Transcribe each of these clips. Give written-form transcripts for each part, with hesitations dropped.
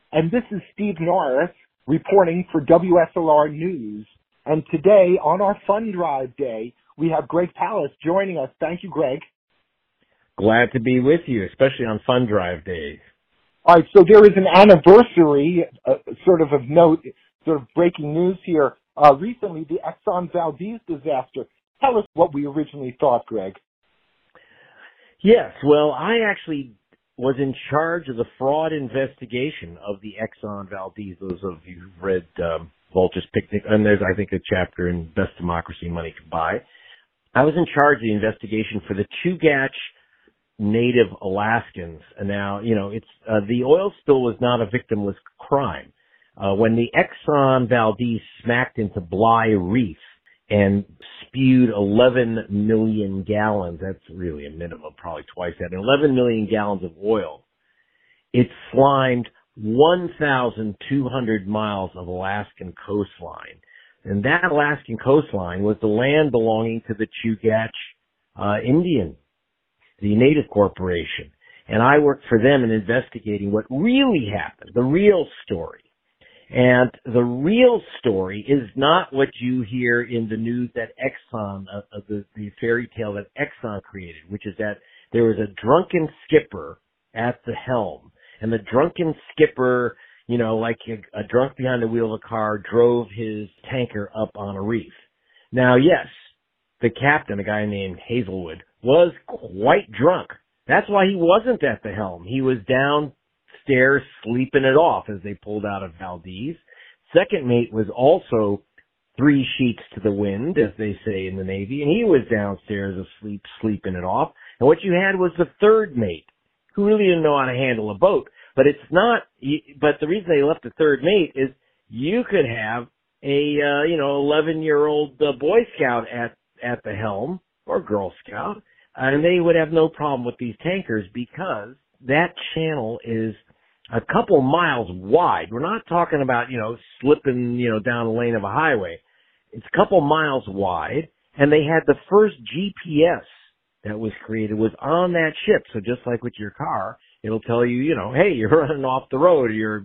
and this is Steve Norris reporting for WSLR News. And today, on our Fund Drive Day, we have Greg Palast joining us. Thank you, Greg. Glad to be with you, especially on Fund Drive Days. All right, so there is an anniversary, sort of note, sort of breaking news here. Recently, the Exxon Valdez disaster. Tell us what we originally thought, Greg. Yes, well, I actually was in charge of the fraud investigation of the Exxon Valdez. Those of you who've read Vulture's Picnic, and there's, I think, a chapter in Best Democracy Money Could Buy. I was in charge of the investigation for the Chugach Native Alaskans. And now, it's the oil spill was not a victimless crime. When the Exxon Valdez smacked into Bly Reef and spewed 11 million gallons, that's really a minimum, probably twice that, 11 million gallons of oil, it slimed 1,200 miles of Alaskan coastline. And that Alaskan coastline was the land belonging to the Chugach Indian, the Native Corporation. And I worked for them in investigating what really happened, the real story. And the real story is not what you hear in the news that Exxon, the fairy tale that Exxon created, which is that there was a drunken skipper at the helm. And the drunken skipper, like a drunk behind the wheel of a car, drove his tanker up on a reef. Now, yes, the captain, a guy named Hazelwood, was quite drunk. That's why he wasn't at the helm. He was downstairs sleeping it off as they pulled out of Valdez. Second mate was also 3 sheets to the wind, as they say in the Navy, and he was downstairs asleep, sleeping it off. And what you had was the third mate, who really didn't know how to handle a boat. But but the reason they left the third mate is you could have a, 11-year-old Boy Scout at the helm, or Girl Scout, and they would have no problem with these tankers because that channel is a couple miles wide. We're not talking about, slipping, down the lane of a highway. It's a couple miles wide, and they had the first GPS that was created was on that ship. So just like with your car, it'll tell you, hey, you're running off the road, you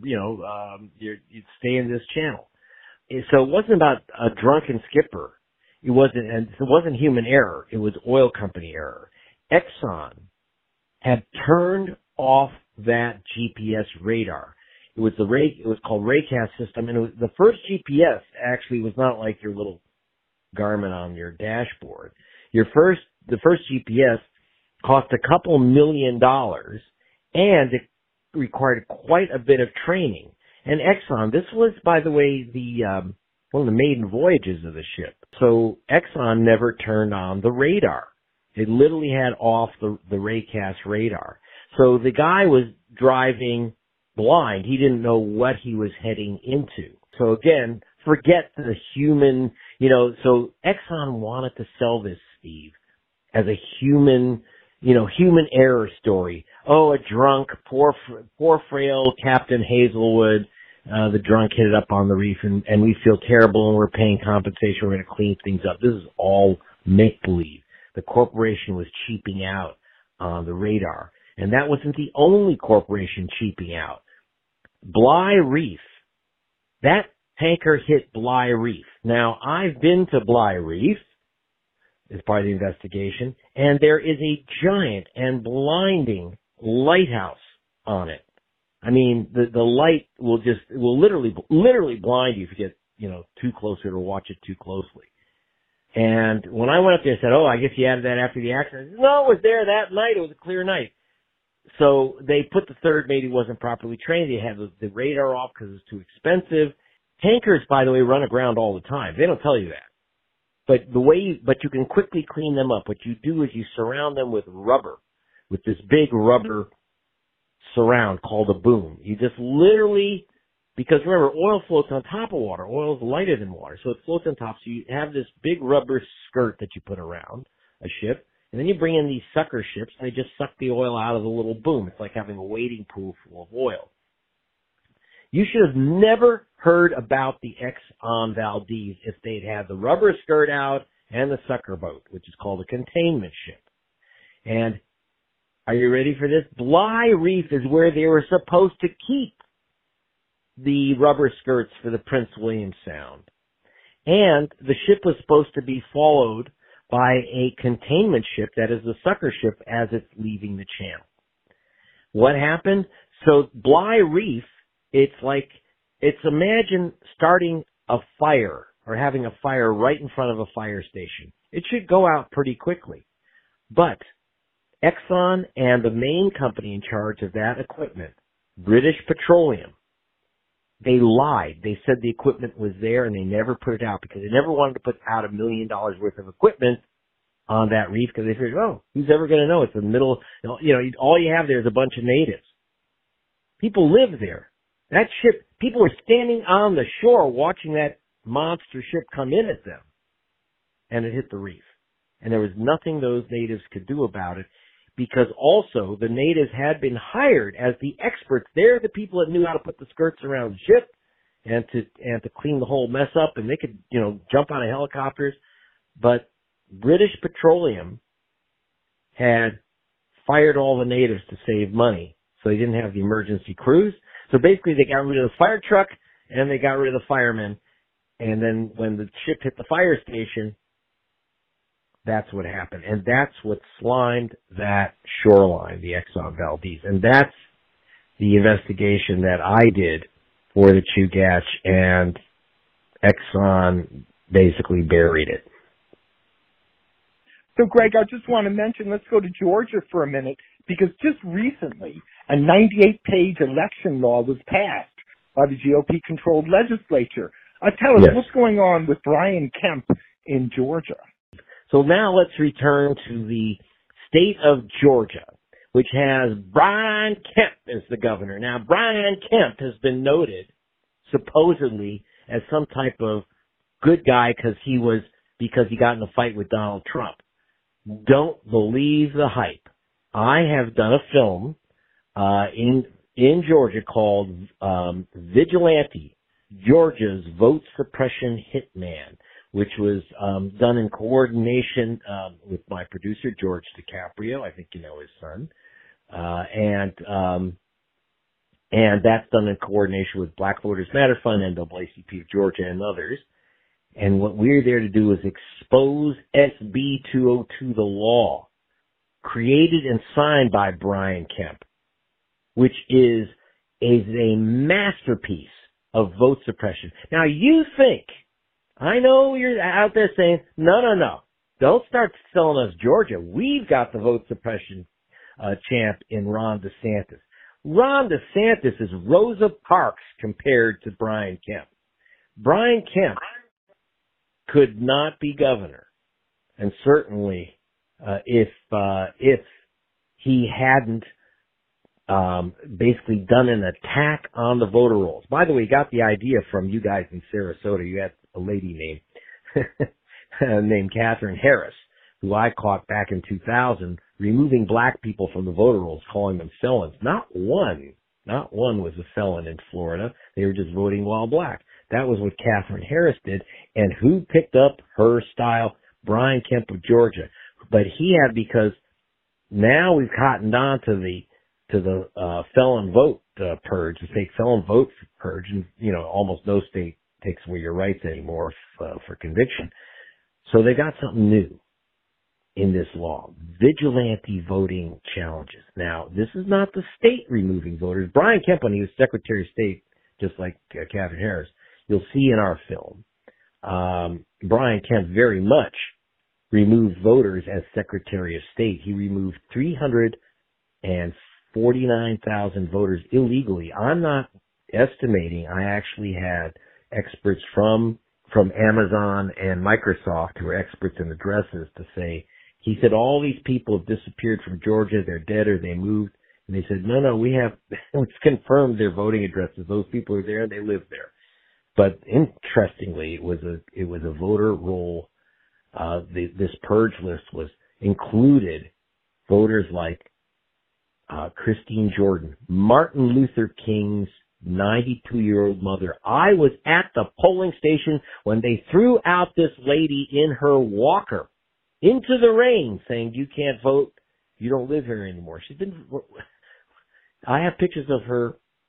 stay in this channel. So it wasn't about a drunken skipper. It wasn't human error. It was oil company error. Exxon had turned off that GPS radar. It was called Raycast system, and the first GPS actually was not like your little Garmin on your dashboard. The first GPS cost a couple $1 million, and it required quite a bit of training. And Exxon, this was, by the way, one of the maiden voyages of the ship. So Exxon never turned on the radar. It literally had off the Raycast radar. So the guy was driving blind. He didn't know what he was heading into. So again, forget the human, so Exxon wanted to sell this, Steve, as a human error story. Oh, a drunk, poor frail Captain Hazelwood, the drunk hit it up on the reef and we feel terrible and we're paying compensation. We're going to clean things up. This is all make-believe. The corporation was cheaping out on the radar. And that wasn't the only corporation cheaping out. Bly Reef. That tanker hit Bly Reef. Now, I've been to Bly Reef as part of the investigation, and there is a giant and blinding lighthouse on it. I mean, the light will literally blind you if you get, too close to it or watch it too closely. And when I went up there, I said, oh, I guess you added that after the accident. Said, no, it was there that night. It was a clear night. So they put the third mate who wasn't properly trained. They had the radar off because it was too expensive. Tankers, by the way, run aground all the time. They don't tell you that. But you can quickly clean them up. What you do is you surround them with rubber, with this big rubber surround called a boom. You just literally, because remember, oil floats on top of water. Oil is lighter than water, so it floats on top. So you have this big rubber skirt that you put around a ship, and then you bring in these sucker ships, and they just suck the oil out of the little boom. It's like having a wading pool full of oil. You should have never heard about the Exxon Valdez if they'd had the rubber skirt out and the sucker boat, which is called a containment ship. And are you ready for this? Bly Reef is where they were supposed to keep the rubber skirts for the Prince William Sound. And the ship was supposed to be followed by a containment ship, that is the sucker ship, as it's leaving the channel. What happened? So Bligh Reef, imagine starting a fire or having a fire right in front of a fire station. It should go out pretty quickly. But Exxon and the main company in charge of that equipment, British Petroleum, they lied. They said the equipment was there and they never put it out because they never wanted to put out $1 million worth of equipment on that reef because they figured, oh, who's ever going to know? It's in the middle, all you have there is a bunch of natives. People live there. That ship, people were standing on the shore watching that monster ship come in at them, and it hit the reef. And there was nothing those natives could do about it because also the natives had been hired as the experts. They're the people that knew how to put the skirts around the ship and to clean the whole mess up, and they could, jump out of helicopters. But British Petroleum had fired all the natives to save money, so they didn't have the emergency crews. So basically they got rid of the fire truck and they got rid of the firemen. And then when the ship hit the fire station, that's what happened. And that's what slimed that shoreline, the Exxon Valdez. And that's the investigation that I did for the Chugach, and Exxon basically buried it. So, Greg, I just want to mention, let's go to Georgia for a minute, because just recently a 98-page election law was passed by the GOP-controlled legislature. Tell us, yes, what's going on with Brian Kemp in Georgia? So now let's return to the state of Georgia, which has Brian Kemp as the governor. Now, Brian Kemp has been noted, supposedly, as some type of good guy because he got in a fight with Donald Trump. Don't believe the hype. I have done a film in Georgia called Vigilante, Georgia's Vote Suppression Hitman, which was done in coordination with my producer, George DiCaprio. I think you know his son. And that's done in coordination with Black Voters Matter Fund, NAACP of Georgia, and others. And what we're there to do is expose SB 202, the law, created and signed by Brian Kemp, which is a masterpiece of vote suppression. Now you think, I know you're out there saying, no, don't start selling us Georgia. We've got the vote suppression champ in Ron DeSantis. Ron DeSantis is Rosa Parks compared to Brian Kemp. Brian Kemp could not be governor, and certainly if he hadn't basically done an attack on the voter rolls. By the way, he got the idea from you guys in Sarasota. You had a lady named Catherine Harris, who I caught back in 2000, removing black people from the voter rolls, calling them felons. Not one was a felon in Florida. They were just voting while black. That was what Catherine Harris did. And who picked up her style? Brian Kemp of Georgia. But he had, because now we've cottoned on to the felon vote purge, the fake felon vote purge, and almost no state takes away your rights anymore for conviction. So they got something new in this law: vigilante voting challenges. Now, this is not the state removing voters. Brian Kemp, when he was Secretary of State, just like Catherine Harris, you'll see in our film, Brian Kemp very much removed voters as Secretary of State. He removed 349,000 voters illegally. I'm not estimating. I actually had experts from Amazon and Microsoft, who are experts in addresses, to say, he said, all these people have disappeared from Georgia. They're dead or they moved. And they said, no, it's confirmed their voting addresses. Those people are there and they live there. But interestingly, it was a voter roll. This purge list included voters like Christine Jordan, Martin Luther King's 92-year-old mother. I was at the polling station when they threw out this lady in her walker into the rain, saying, you can't vote, you don't live here anymore. I have pictures of her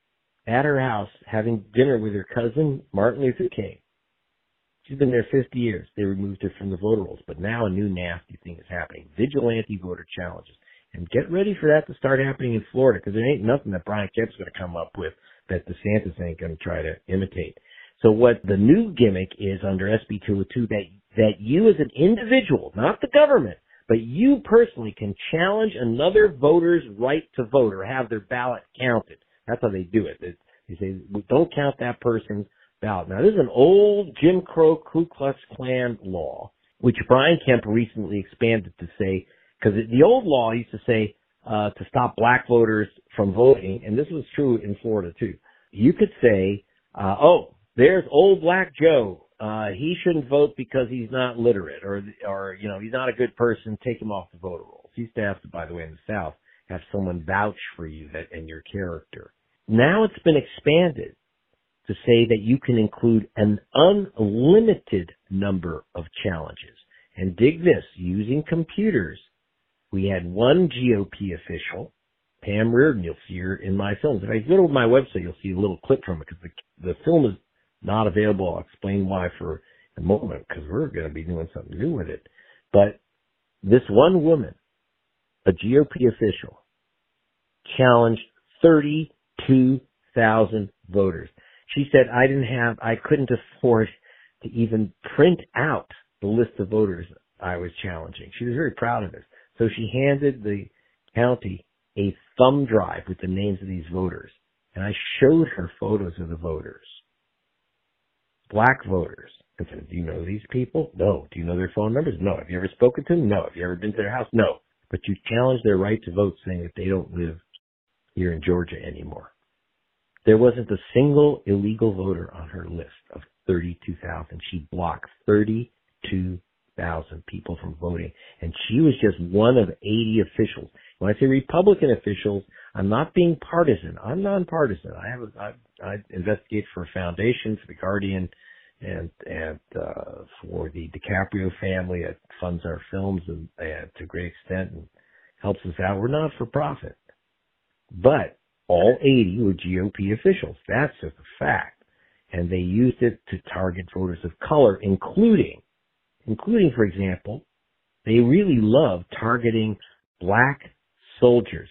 at her house having dinner with her cousin, Martin Luther King. She's been there 50 years. They removed her from the voter rolls. But now a new nasty thing is happening. Vigilante voter challenges. And get ready for that to start happening in Florida, because there ain't nothing that Brian Kemp's going to come up with that DeSantis ain't going to try to imitate. So what the new gimmick is under SB 202, that you as an individual, not the government, but you personally can challenge another voter's right to vote or have their ballot counted. That's how they do it. They say, don't count that person's ballot. Now, this is an old Jim Crow Ku Klux Klan law, which Brian Kemp recently expanded to say, because the old law used to say to stop black voters from voting, and this was true in Florida too. You could say, there's old black Joe. He shouldn't vote because he's not literate, or he's not a good person. Take him off the voter rolls. He used to have to, by the way, in the South, have someone vouch for you and your character. Now it's been expanded to say that you can include an unlimited number of challenges. And dig this, using computers, we had one GOP official, Pam Reardon, you'll see her in my films. If I go to my website, you'll see a little clip from it, because the film is not available. I'll explain why for a moment, because we're going to be doing something new with it. But this one woman, a GOP official, challenged 32,000 voters. She said, I couldn't afford to even print out the list of voters I was challenging. She was very proud of this. So she handed the county a thumb drive with the names of these voters. And I showed her photos of the voters. Black voters. I said, do you know these people? No. Do you know their phone numbers? No. Have you ever spoken to them? No. Have you ever been to their house? No. But you challenged their right to vote, saying that they don't live here in Georgia anymore. There wasn't a single illegal voter on her list of 32,000. She blocked 32,000 people from voting. And she was just one of 80 officials. When I say Republican officials, I'm not being partisan. I'm nonpartisan. I investigate for a foundation, for the Guardian, and for the DiCaprio family that funds our films and to a great extent and helps us out. We're not for profit. But all 80 were GOP officials. That's just a fact. And they used it to target voters of color, including, for example, they really love targeting black soldiers.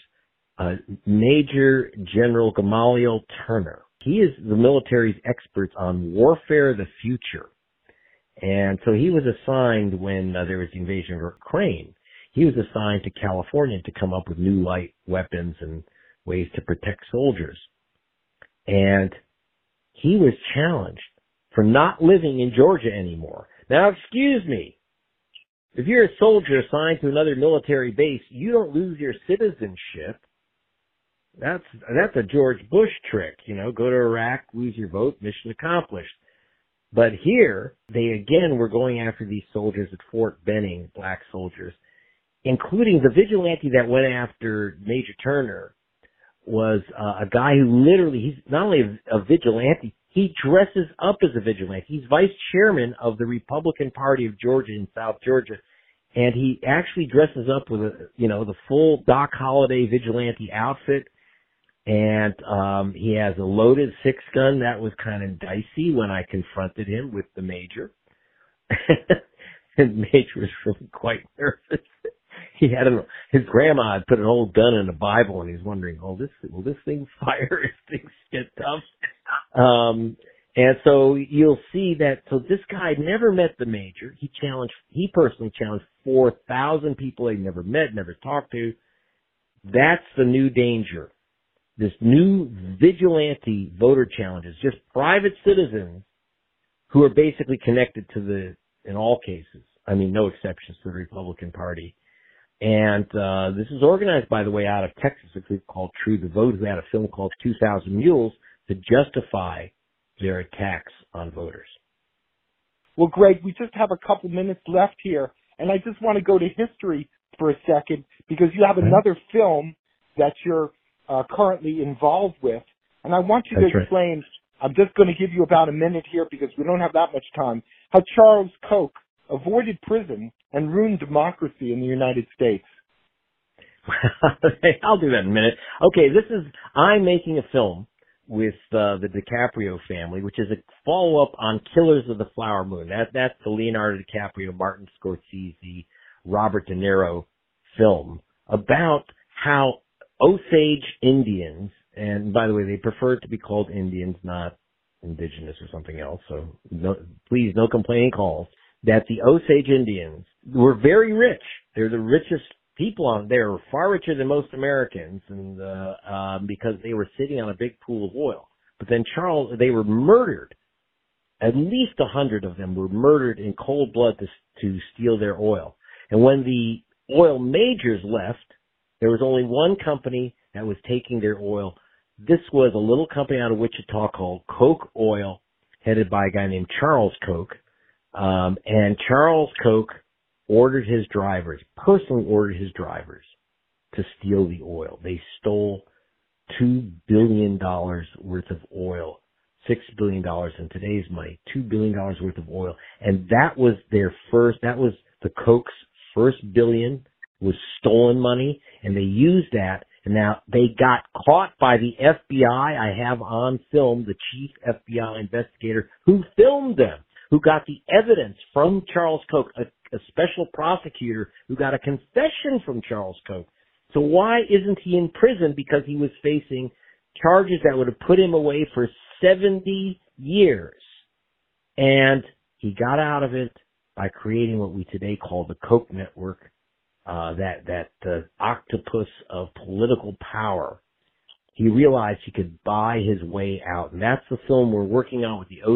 Major General Gamaliel Turner. He is the military's expert on warfare of the future. And so he was assigned when there was the invasion of Ukraine. He was assigned to California to come up with new light weapons and ways to protect soldiers. And he was challenged for not living in Georgia anymore. Now, excuse me. If you're a soldier assigned to another military base, you don't lose your citizenship. That's a George Bush trick, go to Iraq, lose your vote, mission accomplished. But here, they again were going after these soldiers at Fort Benning, black soldiers, including the vigilante that went after Major Turner was a guy who literally, he's not only a vigilante, he dresses up as a vigilante. He's vice chairman of the Republican Party of Georgia in South Georgia. And he actually dresses up with the full Doc Holliday vigilante outfit. And he has a loaded 6-gun. That was kind of dicey when I confronted him with the major. And the major was really quite nervous. His grandma had put an old gun in a Bible, and he's wondering, will this thing fire if things get tough? And so you'll see that. So this guy never met the major. He personally challenged 4,000 people he'd never met, never talked to. That's the new danger. This new vigilante voter challenges, just private citizens who are basically connected to in all cases, no exceptions to the Republican Party. And this is organized, by the way, out of Texas, a group called True the Vote, who had a film called 2,000 Mules to justify their attacks on voters. Well, Greg, we just have a couple minutes left here, and I just want to go to history for a second, because you have another film that you're currently involved with, and I want you to explain, I'm just going to give you about a minute here because we don't have that much time, how Charles Koch avoided prison and ruined democracy in the United States. I'll do that in a minute. Okay, I'm making a film with the DiCaprio family, which is a follow-up on Killers of the Flower Moon. That's the Leonardo DiCaprio, Martin Scorsese, Robert De Niro film about how Osage Indians, and by the way, they prefer to be called Indians, not indigenous or something else, so please, no complaining calls, that the Osage Indians were very rich. They're the richest people on there, far richer than most Americans, and because they were sitting on a big pool of oil. But then they were murdered. At least 100 of them were murdered in cold blood to steal their oil. And when the oil majors left, there was only one company that was taking their oil. This was a little company out of Wichita called Koch Oil, headed by a guy named Charles Koch. And Charles Koch personally ordered his drivers to steal the oil. They stole $2 billion worth of oil, $6 billion in today's money, $2 billion worth of oil. And that was the Koch's first billion was stolen money, and they used that. And now they got caught by the FBI. I have on film the chief FBI investigator who filmed them, who got the evidence from Charles Koch, a special prosecutor who got a confession from Charles Koch. So why isn't he in prison? Because he was facing charges that would have put him away for 70 years. And he got out of it by creating what we today call the Koch network, that octopus of political power. He realized he could buy his way out. And that's the film we're working on with the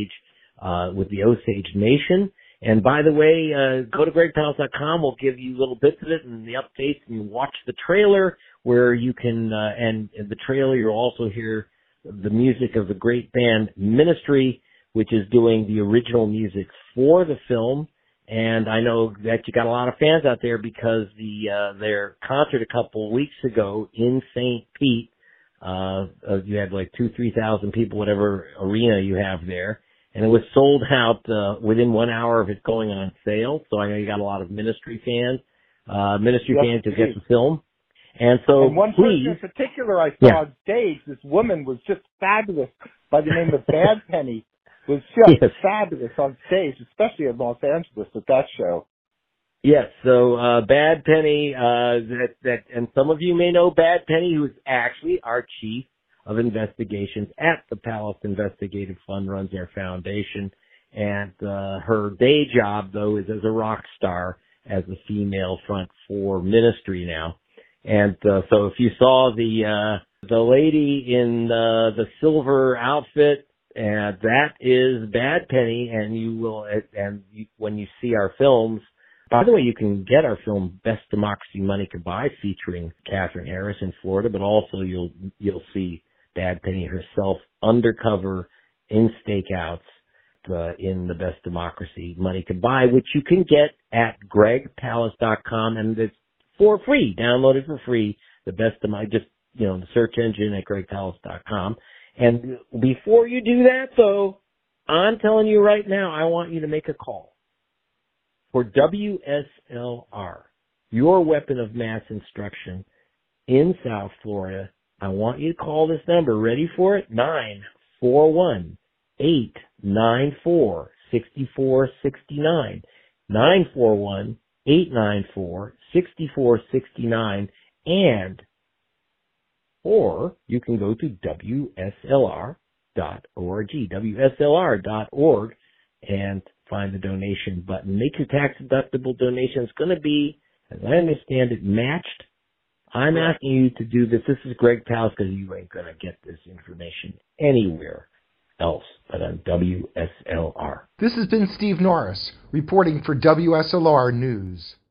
Osage Nation. And by the way, go to gregpalast.com. We'll give you little bits of it and the updates, and you watch the trailer where you can, and in the trailer you'll also hear the music of the great band Ministry, which is doing the original music for the film. And I know that you got a lot of fans out there because their concert a couple of weeks ago in St. Pete, you had like 2,000-3,000 people, whatever arena you have there. And it was sold out within 1 hour of it going on sale. So I know you got a lot of Ministry fans to get the film. And so one person in particular I saw on stage, this woman was just fabulous by the name of Bad Penny, was just fabulous on stage, especially in Los Angeles at that show. Yes, so Bad Penny, and some of you may know Bad Penny, who is actually our chief of investigations at the Palast Investigative Fund, runs their foundation, and her day job, though, is as a rock star, as a female front for Ministry now. And so if you saw the lady in the silver outfit, that is Bad Penny, and when you see our films, by the way, you can get our film Best Democracy Money Could Buy, featuring Katherine Harris in Florida, but also you'll see Bad Penny herself undercover in stakeouts in the Best Democracy Money Could Buy, which you can get at gregpalast.com, and it's for free. Download it for free. The Best just the search engine at gregpalast.com. And before you do that, though, I'm telling you right now, I want you to make a call for WSLR, your weapon of mass instruction in South Florida. I want you to call this number. Ready for it? 941-894-6469. 941-894-6469. Or you can go to WSLR.org, WSLR.org, and find the donation button. Make your tax-deductible donation. It's going to be, as I understand it, matched. I'm asking you to do this. This is Greg Palast, because you ain't going to get this information anywhere else but on WSLR. This has been Steve Norris, reporting for WSLR News.